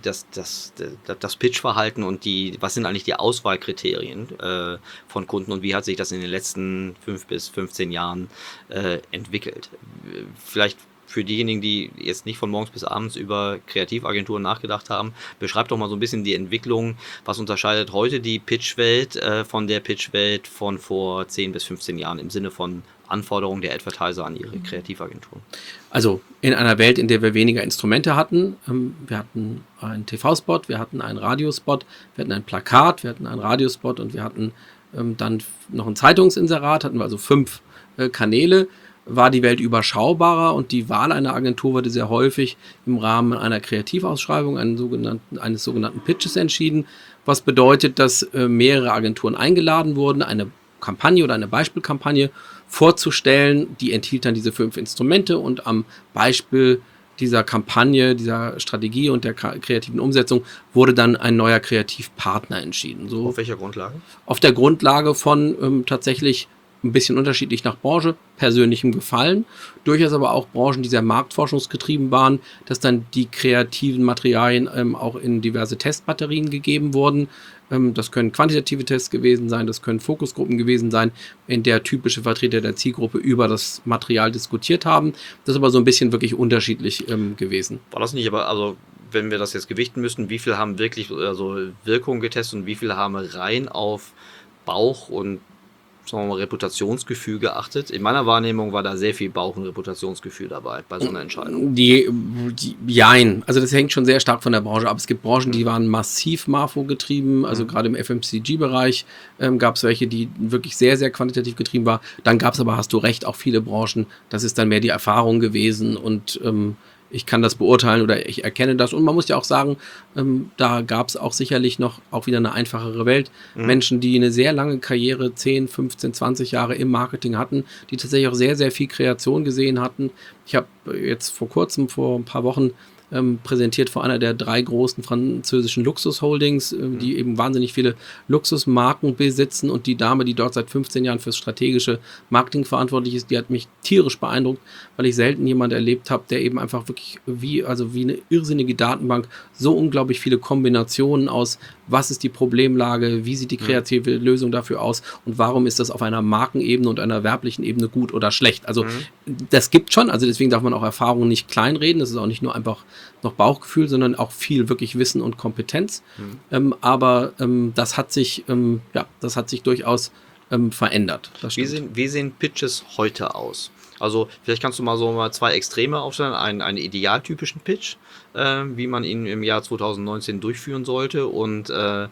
das Pitchverhalten und was sind eigentlich die Auswahlkriterien von Kunden und wie hat sich das in den letzten 5 bis 15 Jahren entwickelt? Vielleicht für diejenigen, die jetzt nicht von morgens bis abends über Kreativagenturen nachgedacht haben, beschreibt doch mal so ein bisschen die Entwicklung. Was unterscheidet heute die Pitchwelt von der Pitchwelt von vor 10 bis 15 Jahren im Sinne von Anforderungen der Advertiser an ihre Kreativagenturen? Also in einer Welt, in der wir weniger Instrumente hatten, wir hatten einen TV-Spot, wir hatten einen Radiospot, wir hatten ein Plakat, wir hatten einen Radiospot und wir hatten dann noch ein Zeitungsinserat, hatten wir also 5 Kanäle, war die Welt überschaubarer und die Wahl einer Agentur wurde sehr häufig im Rahmen einer Kreativausschreibung, eines sogenannten Pitches entschieden, was bedeutet, dass mehrere Agenturen eingeladen wurden, eine Kampagne oder eine Beispielkampagne vorzustellen, die enthielt dann diese 5 Instrumente und am Beispiel dieser Kampagne, dieser Strategie und der kreativen Umsetzung wurde dann ein neuer Kreativpartner entschieden. So auf welcher Grundlage? Auf der Grundlage von tatsächlich ein bisschen unterschiedlich nach Branche, persönlichem Gefallen, durchaus aber auch Branchen, die sehr marktforschungsgetrieben waren, dass dann die kreativen Materialien auch in diverse Testbatterien gegeben wurden. Das können quantitative Tests gewesen sein, das können Fokusgruppen gewesen sein, in der typische Vertreter der Zielgruppe über das Material diskutiert haben. Das ist aber so ein bisschen wirklich unterschiedlich gewesen. War das nicht aber, also wenn wir das jetzt gewichten müssten, wie viel haben wirklich Wirkung getestet und wie viele haben rein auf Bauch und sagen wir mal, Reputationsgefühl geachtet? In meiner Wahrnehmung war da sehr viel Bauch- und Reputationsgefühl dabei bei so einer Entscheidung. Jein. Also das hängt schon sehr stark von der Branche ab. Es gibt Branchen, die waren massiv Marfo getrieben, also gerade im FMCG-Bereich gab es welche, die wirklich sehr, sehr quantitativ getrieben waren. Dann gab es aber, hast du recht, auch viele Branchen, das ist dann mehr die Erfahrung gewesen und ich kann das beurteilen oder ich erkenne das. Und man muss ja auch sagen, da gab es auch sicherlich noch auch wieder eine einfachere Welt. Menschen, die eine sehr lange Karriere, 10, 15, 20 Jahre im Marketing hatten, die tatsächlich auch sehr, sehr viel Kreation gesehen hatten. Ich habe jetzt vor kurzem, vor ein paar Wochen, präsentiert vor einer der 3 großen französischen Luxusholdings, die eben wahnsinnig viele Luxusmarken besitzen und die Dame, die dort seit 15 Jahren fürs strategische Marketing verantwortlich ist, die hat mich tierisch beeindruckt, weil ich selten jemanden erlebt habe, der eben einfach wirklich wie eine irrsinnige Datenbank so unglaublich viele Kombinationen aus, was ist die Problemlage, wie sieht die kreative Lösung dafür aus und warum ist das auf einer Markenebene und einer werblichen Ebene gut oder schlecht. Also das gibt schon, also deswegen darf man auch Erfahrungen nicht kleinreden, das ist auch nicht nur einfach noch Bauchgefühl, sondern auch viel wirklich Wissen und Kompetenz. Aber das hat sich durchaus verändert. Wie sehen Pitches heute aus? Also vielleicht kannst du mal 2 Extreme aufstellen, einen idealtypischen Pitch, wie man ihn im Jahr 2019 durchführen sollte und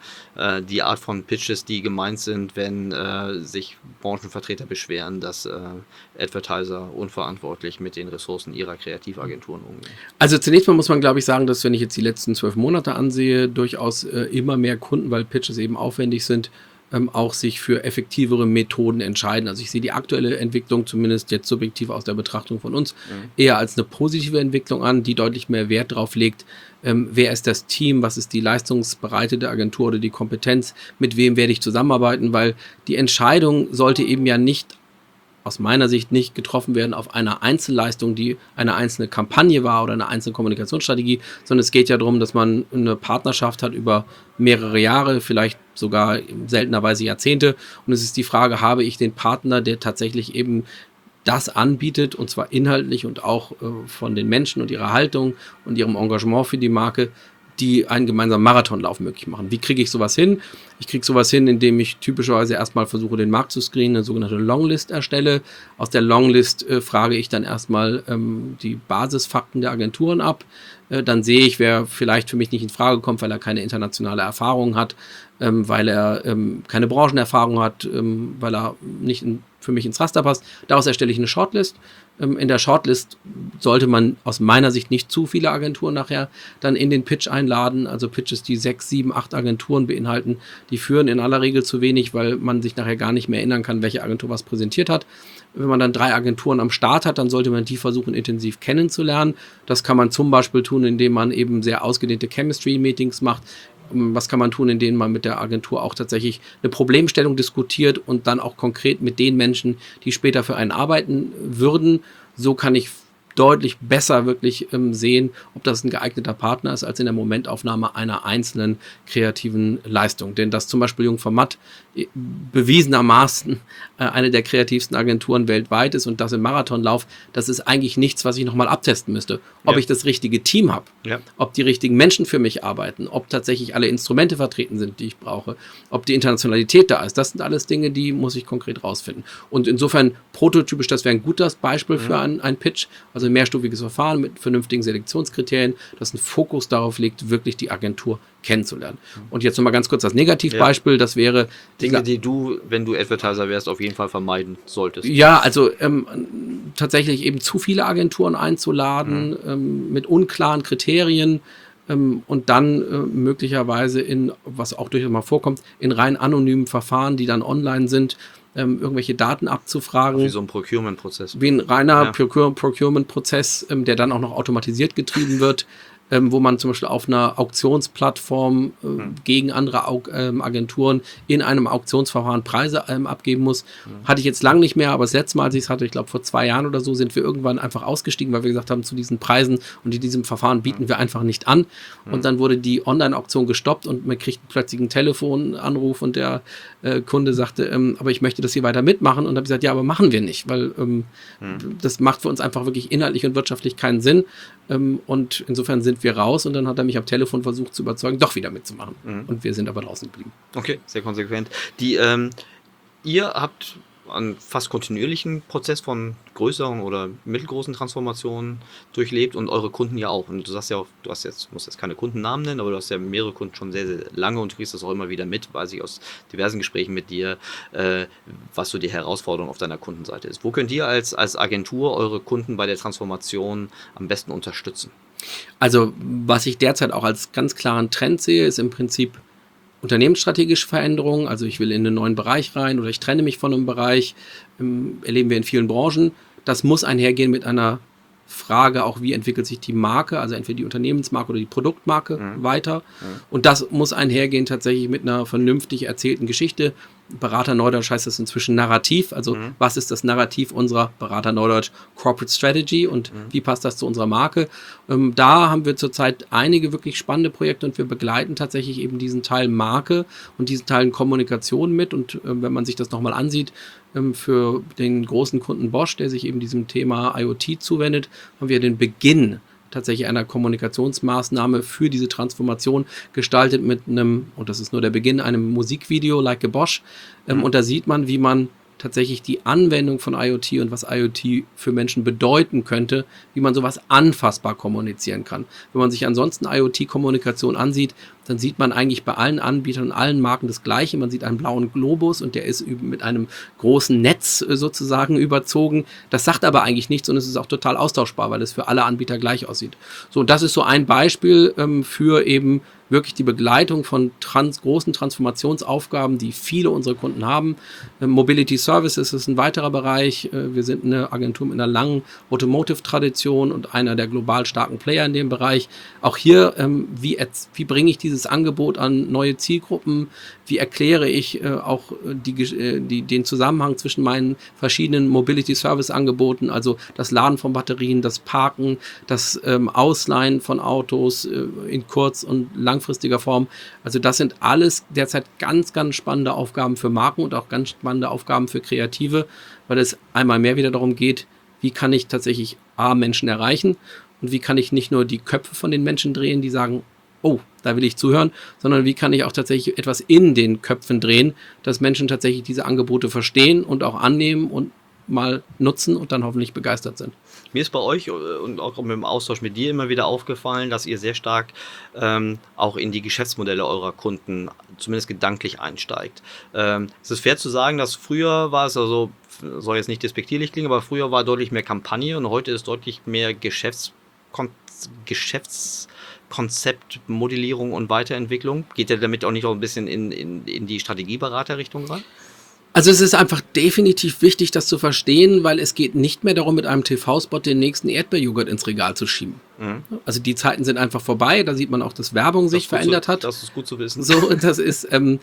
die Art von Pitches, die gemeint sind, wenn sich Branchenvertreter beschweren, dass Advertiser unverantwortlich mit den Ressourcen ihrer Kreativagenturen umgehen. Also zunächst mal muss man, glaube ich, sagen, dass wenn ich jetzt die letzten 12 Monate ansehe, durchaus immer mehr Kunden, weil Pitches eben aufwendig sind, auch sich für effektivere Methoden entscheiden. Also ich sehe die aktuelle Entwicklung, zumindest jetzt subjektiv aus der Betrachtung von uns, eher als eine positive Entwicklung an, die deutlich mehr Wert darauf legt, wer ist das Team, was ist die leistungsbereitete Agentur oder die Kompetenz, mit wem werde ich zusammenarbeiten, weil die Entscheidung sollte eben ja nicht aus meiner Sicht nicht getroffen werden auf einer Einzelleistung, die eine einzelne Kampagne war oder eine einzelne Kommunikationsstrategie, sondern es geht ja darum, dass man eine Partnerschaft hat über mehrere Jahre, vielleicht sogar seltenerweise Jahrzehnte. Und es ist die Frage, habe ich den Partner, der tatsächlich eben das anbietet, und zwar inhaltlich und auch von den Menschen und ihrer Haltung und ihrem Engagement für die Marke, die einen gemeinsamen Marathonlauf möglich machen. Wie kriege ich sowas hin? Ich kriege sowas hin, indem ich typischerweise erstmal versuche, den Markt zu screenen, eine sogenannte Longlist erstelle. Aus der Longlist frage ich dann erstmal die Basisfakten der Agenturen ab. Dann sehe ich, wer vielleicht für mich nicht in Frage kommt, weil er keine internationale Erfahrung hat, weil er keine Branchenerfahrung hat, weil er nicht für mich ins Raster passt. Daraus erstelle ich eine Shortlist. In der Shortlist sollte man aus meiner Sicht nicht zu viele Agenturen nachher dann in den Pitch einladen. Also Pitches, die 6, 7, 8 Agenturen beinhalten, die führen in aller Regel zu wenig, weil man sich nachher gar nicht mehr erinnern kann, welche Agentur was präsentiert hat. Wenn man dann 3 Agenturen am Start hat, dann sollte man die versuchen, intensiv kennenzulernen. Das kann man zum Beispiel tun, indem man eben sehr ausgedehnte Chemistry-Meetings macht. Was kann man tun, indem man mit der Agentur auch tatsächlich eine Problemstellung diskutiert und dann auch konkret mit den Menschen, die später für einen arbeiten würden. So kann ich deutlich besser wirklich sehen, ob das ein geeigneter Partner ist, als in der Momentaufnahme einer einzelnen kreativen Leistung. Denn dass zum Beispiel Jung von Matt bewiesenermaßen eine der kreativsten Agenturen weltweit ist und das im Marathonlauf, das ist eigentlich nichts, was ich nochmal abtesten müsste. Ob ich das richtige Team habe, ob die richtigen Menschen für mich arbeiten, ob tatsächlich alle Instrumente vertreten sind, die ich brauche, ob die Internationalität da ist. Das sind alles Dinge, die muss ich konkret rausfinden. Und insofern prototypisch, das wäre ein gutes Beispiel für einen Pitch, also ein mehrstufiges Verfahren mit vernünftigen Selektionskriterien, das ein Fokus darauf legt, wirklich die Agentur kennenzulernen. Und jetzt nochmal ganz kurz das Negativbeispiel, das wäre Dinge, die du, wenn du Advertiser wärst, auf jeden Fall vermeiden solltest. Ja, also tatsächlich eben zu viele Agenturen einzuladen, mit unklaren Kriterien und dann möglicherweise in, was auch durchaus mal vorkommt, in rein anonymen Verfahren, die dann online sind, irgendwelche Daten abzufragen. Wie so ein Procurement-Prozess. Wie ein reiner Procurement-Prozess, der dann auch noch automatisiert getrieben wird, wo man zum Beispiel auf einer Auktionsplattform gegen andere Agenturen in einem Auktionsverfahren Preise abgeben muss. Hatte ich jetzt lange nicht mehr, aber das letzte Mal, als ich es hatte, ich glaube vor 2 Jahren oder so, sind wir irgendwann einfach ausgestiegen, weil wir gesagt haben, zu diesen Preisen und in diesem Verfahren bieten wir einfach nicht an. Und dann wurde die Online-Auktion gestoppt und man kriegt plötzlich einen Telefonanruf und der Kunde sagte, aber ich möchte das hier weiter mitmachen. Und dann habe ich gesagt, ja, aber machen wir nicht, weil das macht für uns einfach wirklich inhaltlich und wirtschaftlich keinen Sinn. Und insofern sind wir raus und dann hat er mich am Telefon versucht zu überzeugen, doch wieder mitzumachen. Und wir sind aber draußen geblieben. Okay, sehr konsequent. Ihr habt einen fast kontinuierlichen Prozess von größeren oder mittelgroßen Transformationen durchlebt und eure Kunden ja auch. Und du sagst ja auch, musst jetzt keine Kundennamen nennen, aber du hast ja mehrere Kunden schon sehr, sehr lange und du kriegst das auch immer wieder mit, weiß ich aus diversen Gesprächen mit dir, was so die Herausforderung auf deiner Kundenseite ist. Wo könnt ihr als Agentur eure Kunden bei der Transformation am besten unterstützen? Also, was ich derzeit auch als ganz klaren Trend sehe, ist im Prinzip unternehmensstrategische Veränderungen. Also ich will in einen neuen Bereich rein oder ich trenne mich von einem Bereich. Erleben wir in vielen Branchen. Das muss einhergehen mit einer Frage auch, wie entwickelt sich die Marke, also entweder die Unternehmensmarke oder die Produktmarke weiter. Und das muss einhergehen tatsächlich mit einer vernünftig erzählten Geschichte. Berater Neudeutsch heißt das inzwischen Narrativ, also was ist das Narrativ unserer Berater Neudeutsch Corporate Strategy und wie passt das zu unserer Marke? Da haben wir zurzeit einige wirklich spannende Projekte und wir begleiten tatsächlich eben diesen Teil Marke und diesen Teil Kommunikation mit und wenn man sich das nochmal ansieht, für den großen Kunden Bosch, der sich eben diesem Thema IoT zuwendet, haben wir den Beginn tatsächlich einer Kommunikationsmaßnahme für diese Transformation gestaltet mit einem, und das ist nur der Beginn, einem Musikvideo Like a Bosch. Und da sieht man, wie man tatsächlich die Anwendung von IoT und was IoT für Menschen bedeuten könnte, wie man sowas anfassbar kommunizieren kann. Wenn man sich ansonsten IoT-Kommunikation ansieht, dann sieht man eigentlich bei allen Anbietern und allen Marken das Gleiche. Man sieht einen blauen Globus und der ist mit einem großen Netz sozusagen überzogen. Das sagt aber eigentlich nichts und es ist auch total austauschbar, weil es für alle Anbieter gleich aussieht. So, das ist so ein Beispiel für eben wirklich die Begleitung von großen Transformationsaufgaben, die viele unserer Kunden haben. Mobility Services ist ein weiterer Bereich. Wir sind eine Agentur mit einer langen Automotive-Tradition und einer der global starken Player in dem Bereich. Auch hier, wie bringe ich dieses Angebot an neue Zielgruppen? Wie erkläre ich auch den Zusammenhang zwischen meinen verschiedenen Mobility-Service-Angeboten, also das Laden von Batterien, das Parken, das Ausleihen von Autos in kurz- und langfristiger Form. Also das sind alles derzeit ganz, ganz spannende Aufgaben für Marken und auch ganz spannende Aufgaben für Kreative, weil es einmal mehr wieder darum geht, wie kann ich tatsächlich Menschen erreichen und wie kann ich nicht nur die Köpfe von den Menschen drehen, die sagen, oh, da will ich zuhören, sondern wie kann ich auch tatsächlich etwas in den Köpfen drehen, dass Menschen tatsächlich diese Angebote verstehen und auch annehmen und mal nutzen und dann hoffentlich begeistert sind. Mir ist bei euch und auch im Austausch mit dir immer wieder aufgefallen, dass ihr sehr stark auch in die Geschäftsmodelle eurer Kunden zumindest gedanklich einsteigt. Es ist fair zu sagen, dass früher war es, also soll jetzt nicht despektierlich klingen, aber früher war deutlich mehr Kampagne und heute ist deutlich mehr Geschäftskonzept, Modellierung und Weiterentwicklung. Geht ihr damit auch nicht auch ein bisschen in die Strategieberaterrichtung rein? Also es ist einfach definitiv wichtig, das zu verstehen, weil es geht nicht mehr darum, mit einem TV-Spot den nächsten Erdbeerjoghurt ins Regal zu schieben. Also die Zeiten sind einfach vorbei, da sieht man auch, dass Werbung sich verändert hat. Das ist gut zu wissen. So, und das ist, wenn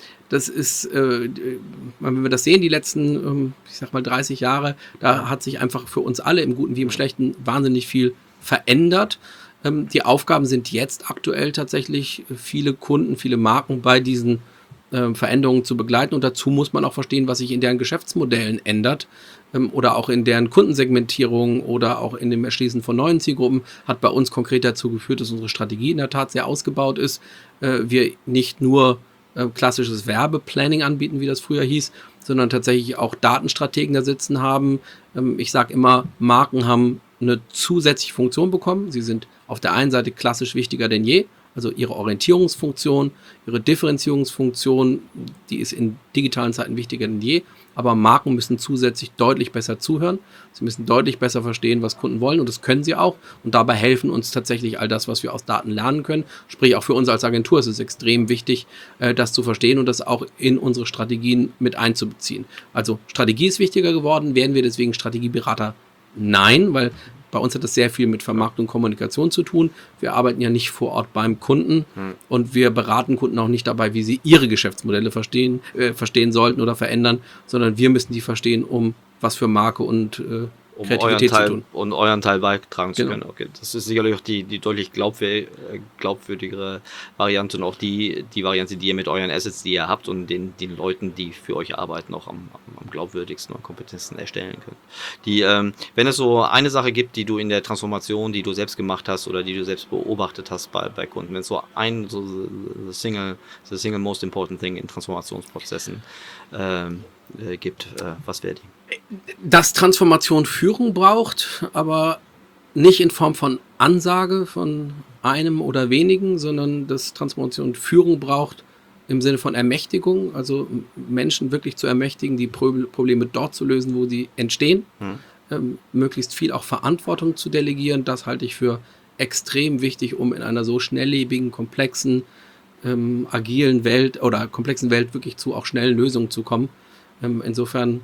wir das sehen, die letzten, 30 Jahre, da hat sich einfach für uns alle im Guten wie im Schlechten wahnsinnig viel verändert. Die Aufgaben sind jetzt aktuell tatsächlich viele Kunden, viele Marken bei diesen Veränderungen zu begleiten, und dazu muss man auch verstehen, was sich in deren Geschäftsmodellen ändert oder auch in deren Kundensegmentierung oder auch in dem Erschließen von neuen Zielgruppen. Hat bei uns konkret dazu geführt, dass unsere Strategie in der Tat sehr ausgebaut ist. Wir nicht nur klassisches Werbeplanning anbieten, wie das früher hieß, sondern tatsächlich auch Datenstrategen da sitzen haben. Ich sage immer, Marken haben eine zusätzliche Funktion bekommen. Sie sind auf der einen Seite klassisch wichtiger denn je. Also ihre Orientierungsfunktion, ihre Differenzierungsfunktion, die ist in digitalen Zeiten wichtiger denn je. Aber Marken müssen zusätzlich deutlich besser zuhören. Sie müssen deutlich besser verstehen, was Kunden wollen, und das können sie auch. Und dabei helfen uns tatsächlich all das, was wir aus Daten lernen können. Sprich, auch für uns als Agentur ist es extrem wichtig, das zu verstehen und das auch in unsere Strategien mit einzubeziehen. Also Strategie ist wichtiger geworden. Werden wir deswegen Strategieberater? Nein, weil bei uns hat das sehr viel mit Vermarktung und Kommunikation zu tun. Wir arbeiten ja nicht vor Ort beim Kunden und wir beraten Kunden auch nicht dabei, wie sie ihre Geschäftsmodelle verstehen sollten oder verändern, sondern wir müssen die verstehen, um was für Marke und Kreativität zu tun. Und euren Teil beitragen zu können. Genau. Okay. Das ist sicherlich auch die deutlich glaubwürdigere Variante und auch die Variante, die ihr mit euren Assets, die ihr habt, und den Leuten, die für euch arbeiten, auch am glaubwürdigsten und kompetentesten erstellen könnt. Wenn es so eine Sache gibt, die du in der Transformation, die du selbst gemacht hast oder die du selbst beobachtet hast bei Kunden, wenn es so the single most important thing in Transformationsprozessen gibt, was wäre die? Dass Transformation Führung braucht, aber nicht in Form von Ansage von einem oder wenigen, sondern dass Transformation Führung braucht im Sinne von Ermächtigung, also Menschen wirklich zu ermächtigen, die Probleme dort zu lösen, wo sie entstehen, möglichst viel auch Verantwortung zu delegieren. Das halte ich für extrem wichtig, um in einer so schnelllebigen, komplexen, agilen Welt oder komplexen Welt wirklich zu auch schnellen Lösungen zu kommen. Insofern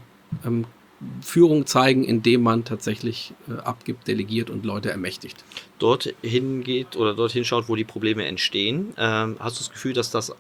Führung zeigen, indem man tatsächlich abgibt, delegiert und Leute ermächtigt. Dorthin geht oder dorthin schaut, wo die Probleme entstehen. Hast du das Gefühl, dass das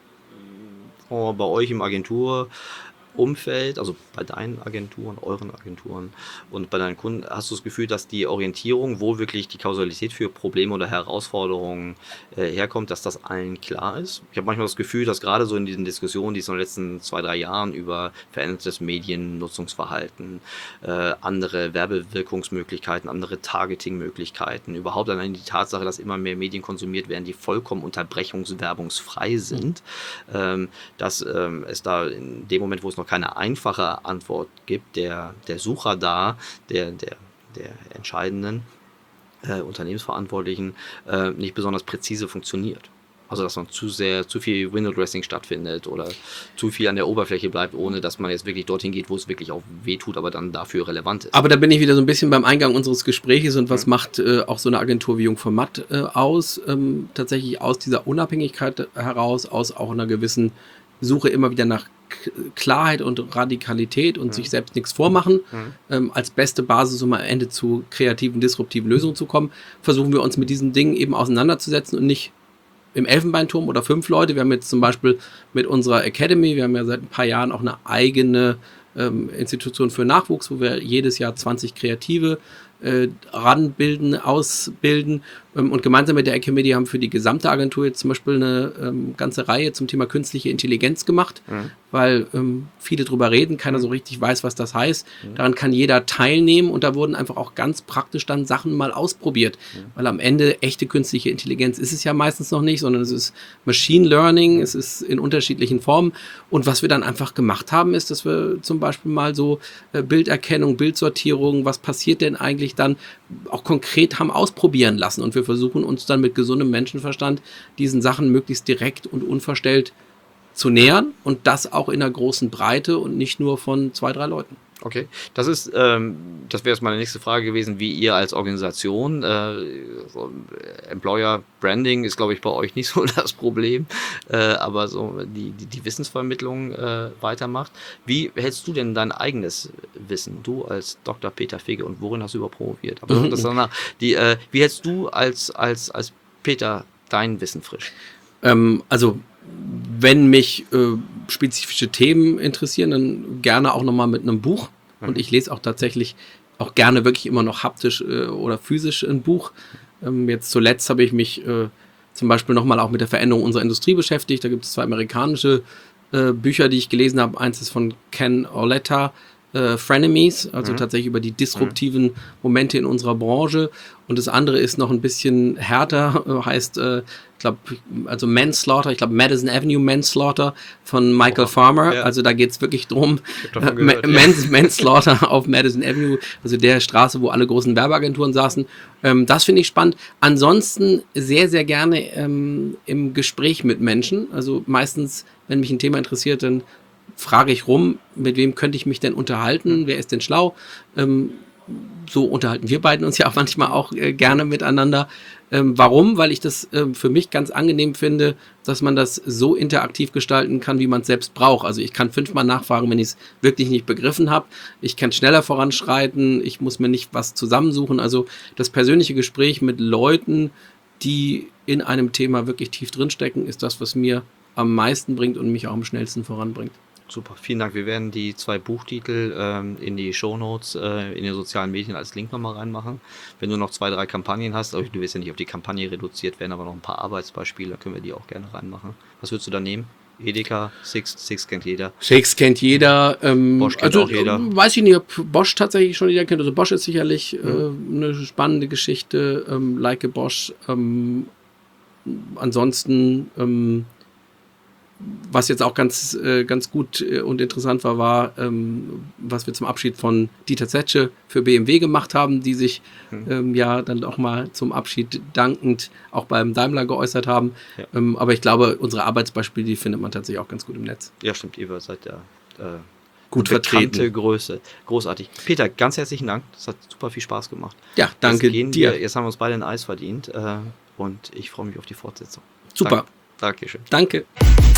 bei euch im Agenturumfeld, also bei deinen Agenturen, euren Agenturen und bei deinen Kunden, hast du das Gefühl, dass die Orientierung, wo wirklich die Kausalität für Probleme oder Herausforderungen herkommt, dass das allen klar ist? Ich habe manchmal das Gefühl, dass gerade so in diesen Diskussionen, die es in den letzten 2-3 Jahren über verändertes Mediennutzungsverhalten, andere Werbewirkungsmöglichkeiten, andere Targetingmöglichkeiten, überhaupt allein die Tatsache, dass immer mehr Medien konsumiert werden, die vollkommen unterbrechungswerbungsfrei sind, dass es da in dem Moment, wo es noch keine einfache Antwort gibt, der Sucher da, der entscheidenden Unternehmensverantwortlichen nicht besonders präzise funktioniert. Also dass man zu viel Window Dressing stattfindet oder zu viel an der Oberfläche bleibt, ohne dass man jetzt wirklich dorthin geht, wo es wirklich auch wehtut, aber dann dafür relevant ist. Aber da bin ich wieder so ein bisschen beim Eingang unseres Gespräches und was macht auch so eine Agentur wie Jung von Matt aus? Tatsächlich aus dieser Unabhängigkeit heraus, aus auch einer gewissen Suche immer wieder nach Klarheit und Radikalität und sich selbst nichts vormachen, als beste Basis, um am Ende zu kreativen, disruptiven Lösungen zu kommen, versuchen wir uns mit diesen Dingen eben auseinanderzusetzen und nicht im Elfenbeinturm oder 5 Leute. Wir haben jetzt zum Beispiel mit unserer Academy, wir haben ja seit ein paar Jahren auch eine eigene Institution für Nachwuchs, wo wir jedes Jahr 20 Kreative ranbilden, ausbilden, und gemeinsam mit der Academy haben für die gesamte Agentur jetzt zum Beispiel eine ganze Reihe zum Thema künstliche Intelligenz gemacht, weil viele drüber reden, keiner so richtig weiß, was das heißt. Daran kann jeder teilnehmen und da wurden einfach auch ganz praktisch dann Sachen mal ausprobiert, weil am Ende echte künstliche Intelligenz ist es ja meistens noch nicht, sondern es ist Machine Learning, es ist in unterschiedlichen Formen, und was wir dann einfach gemacht haben, ist, dass wir zum Beispiel mal so Bilderkennung, Bildsortierung, was passiert denn eigentlich dann, auch konkret haben ausprobieren lassen, und wir versuchen uns dann mit gesundem Menschenverstand diesen Sachen möglichst direkt und unverstellt zu nähern, und das auch in einer großen Breite und nicht nur von 2-3 Leuten. Okay, das wäre jetzt meine nächste Frage gewesen, wie ihr als Organisation, so Employer Branding ist, glaube ich, bei euch nicht so das Problem, aber so die Wissensvermittlung weitermacht. Wie hältst du denn dein eigenes Wissen, du als Dr. Peter Figge, und worin hast du überhaupt promoviert? Aber das danach, wie hältst du als Peter dein Wissen frisch? Also wenn mich spezifische Themen interessieren, dann gerne auch nochmal mit einem Buch. Und ich lese auch tatsächlich auch gerne wirklich immer noch haptisch oder physisch ein Buch. Jetzt zuletzt habe ich mich zum Beispiel nochmal auch mit der Veränderung unserer Industrie beschäftigt. Da gibt es 2 amerikanische Bücher, die ich gelesen habe. Eins ist von Ken Auletta, Frenemies, also tatsächlich über die disruptiven Momente in unserer Branche. Und das andere ist noch ein bisschen härter, heißt, ich glaube, also Manslaughter, ich glaube Madison Avenue Manslaughter von Michael Farmer. Ja. Also da geht es wirklich drum, gehört, Manslaughter auf Madison Avenue, also der Straße, wo alle großen Werbeagenturen saßen. Das finde ich spannend. Ansonsten sehr, sehr gerne im Gespräch mit Menschen. Also meistens, wenn mich ein Thema interessiert, dann frage ich rum, mit wem könnte ich mich denn unterhalten, wer ist denn schlau? So unterhalten wir beiden uns ja auch manchmal auch gerne miteinander. Warum? Weil ich das für mich ganz angenehm finde, dass man das so interaktiv gestalten kann, wie man es selbst braucht. Also ich kann 5-mal nachfragen, wenn ich es wirklich nicht begriffen habe. Ich kann schneller voranschreiten, ich muss mir nicht was zusammensuchen. Also das persönliche Gespräch mit Leuten, die in einem Thema wirklich tief drinstecken, ist das, was mir am meisten bringt und mich auch am schnellsten voranbringt. Super, vielen Dank. Wir werden die 2 Buchtitel in die Shownotes in den sozialen Medien als Link nochmal reinmachen. Wenn du noch 2, 3 Kampagnen hast, aber du wirst ja nicht auf die Kampagne reduziert werden, aber noch ein paar Arbeitsbeispiele, dann können wir die auch gerne reinmachen. Was würdest du da nehmen? Edeka, Six kennt jeder. Shakes kennt jeder. Bosch kennt auch jeder. Weiß ich nicht, ob Bosch tatsächlich schon jeder kennt. Also Bosch ist sicherlich eine spannende Geschichte. Like a Bosch. Ansonsten was jetzt auch ganz gut und interessant war, was wir zum Abschied von Dieter Zetsche für BMW gemacht haben, die sich ja dann auch mal zum Abschied dankend auch beim Daimler geäußert haben. Ja. Aber ich glaube, unsere Arbeitsbeispiele, die findet man tatsächlich auch ganz gut im Netz. Ja, stimmt, ihr seid ja gut vertreten. Größe. Großartig. Peter, ganz herzlichen Dank. Das hat super viel Spaß gemacht. Ja, danke dir. Jetzt haben wir uns beide ein Eis verdient und ich freue mich auf die Fortsetzung. Super. Dankeschön. Danke.